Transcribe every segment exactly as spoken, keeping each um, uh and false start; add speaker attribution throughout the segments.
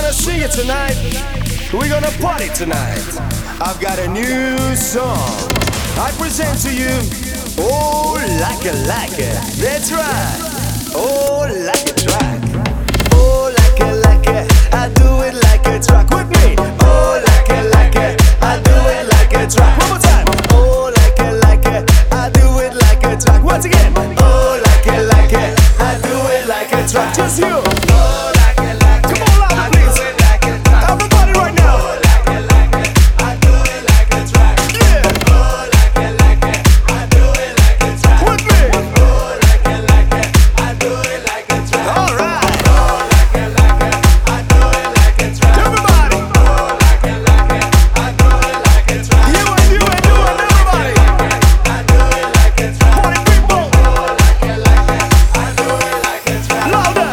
Speaker 1: gonna sing it tonight. We're gonna party tonight. I've got a new song I present to you. Oh, like it, like it. That's right. Oh, like a track. Oh, like it, like it. I do it like a track with me. Oh, like it, like it. I do it like a track. One more time. Oh, like it, like it. I do it like a track. Once again. Oh, like it, like it. I do it like a track. Just you. Oh, like it, like it. Come on, louder, please. Everybody right now. Oh, like it, like it. I do it like a track. Yeah. Oh, like it, like it. I do it like a track. With me. Oh, like it, like it. I do it like a track. All right. Oh, like it, like it. I do it like a track. Everybody. Oh, like it, like it. I do it like a track. You and you and you and everybody. I do it like a track. Party people. Oh, like it, like it. I do it like a track. Louder.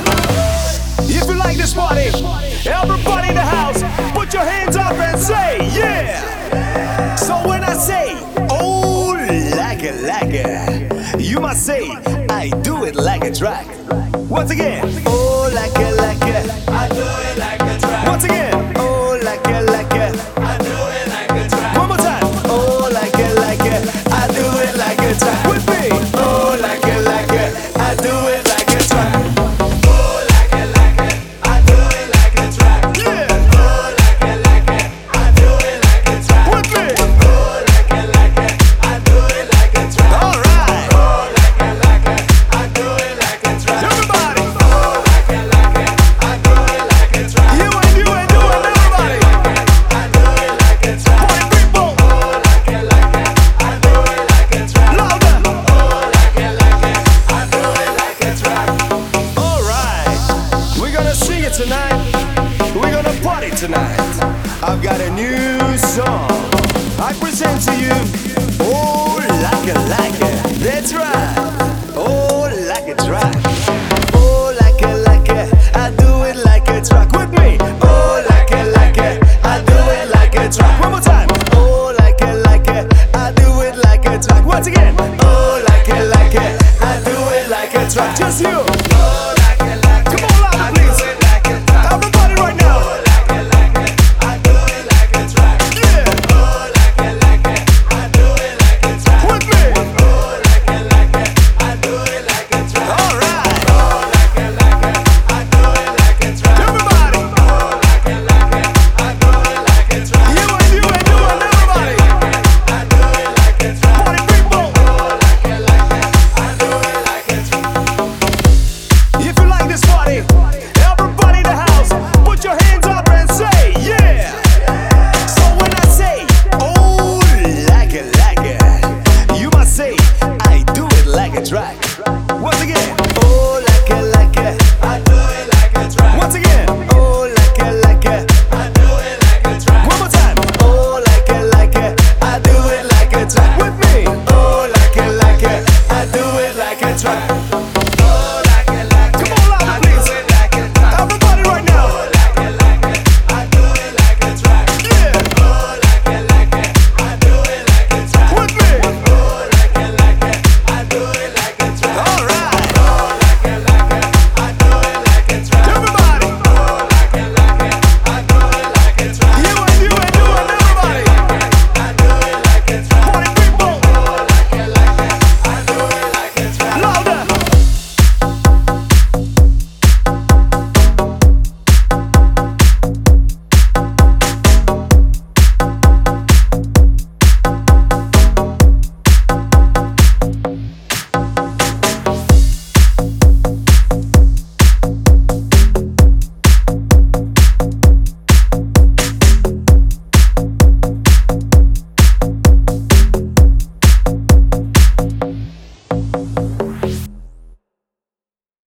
Speaker 1: If you like this party, everybody in the house, put your hands up and say, yeah! So when I say, oh, like it, like it, you must say, I do it like a track. Once again, oh, like it, like it, I do it like a track. Once again, oh, like it, like it, I do it like a track. One more time, oh, like it, like it, I do it like a track. With me, oh, like it, like it, I do it like a track. Oh, like it, like it, I do it like a track. Yeah. Oh, like it, like it, I do it like a track. With me. Oh, like it, like it, I do it like a track. All right. Oh, like it, like it, I do it like a track. Everybody. Oh, like it, like it, I do it like a track. You and you and you and everybody. I do it like a track. Party people. Oh, like it, like it, I do it like a track. Louder. Oh, like it, like it, I do it like a track. All right. We're gonna sing it tonight. We're gonna party tonight. I've got a new song I present to you. Oh, like it, like it. That's right.